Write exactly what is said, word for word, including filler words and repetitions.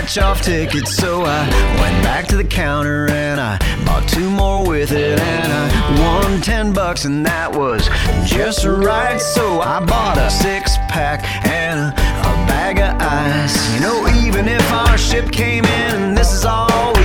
scratch-off ticket. So I went back to the counter and I bought two more with it, and I won ten bucks, and that was just right. So I bought a six-pack and a, a bag of ice. You know, even if our ship came in and this is all we